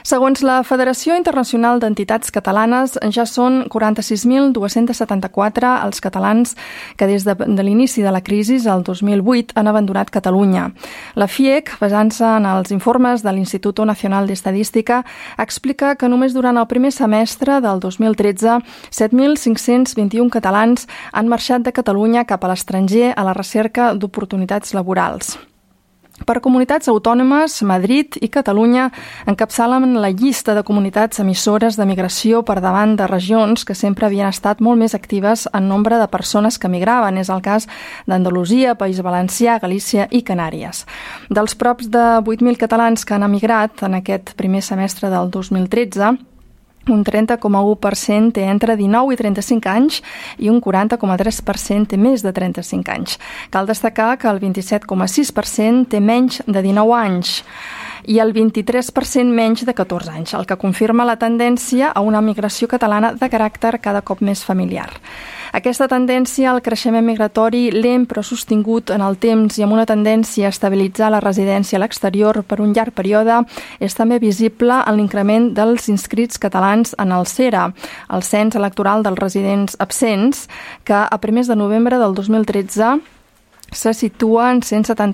Segons la Federació Internacional d'Entitats Catalanes, ja són 46.274 els catalans que des de l'inici de la crisi, el 2008, han abandonat Catalunya. La FIEC, basant-se en els informes de l'Instituto Nacional de Estadística, explica que només durant el primer semestre del 2013, 7.521 catalans han marxat de Catalunya cap a l'estranger a la recerca d'oportunitats laborals. Per comunitats autònomes, Madrid i Catalunya encapçalen la llista de comunitats emissores de migració per davant de regions que sempre havien estat molt més actives en nombre de persones que migraven. És el cas d'Andalusia, País Valencià, Galícia i Canàries. Dels props de 8.000 catalans que han emigrat en aquest primer semestre del 2013, un 30,1% té entre 19 i 35 anys i un 40,3% té més de 35 anys. Cal destacar que el 27,6% té menys de 19 anys i el 23% menys de 14 anys, el que confirma la tendència a una migració catalana de caràcter cada cop més familiar. Aquesta tendència al creixement migratori lent però sostingut en el temps i amb una tendència a estabilitzar la residència a l'exterior per un llarg període és també visible en l'increment dels inscrits catalans en el CERA, el Cens Electoral dels Residents Absents, que a primers de novembre del 2013 se situa en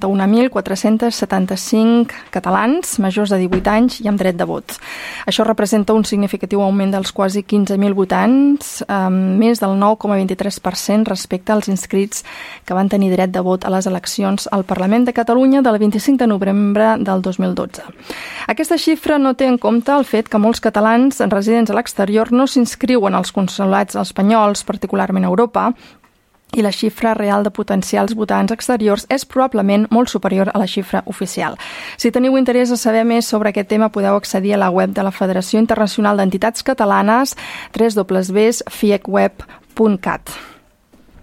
171.475 catalans majors de 18 anys i amb dret de vot. Això representa un significatiu augment dels quasi 15.000 votants, més del 9,23% respecte als inscrits que van tenir dret de vot a les eleccions al Parlament de Catalunya del 25 de novembre del 2012. Aquesta xifra no té en compte el fet que molts catalans residents a l'exterior no s'inscriuen als consolats espanyols, particularment a Europa, i la xifra real de potencials votants exteriors és probablement molt superior a la xifra oficial. Si teniu interès a saber més sobre aquest tema, podeu accedir a la web de la Federació Internacional d'Entitats Catalanes, www.fiecweb.cat.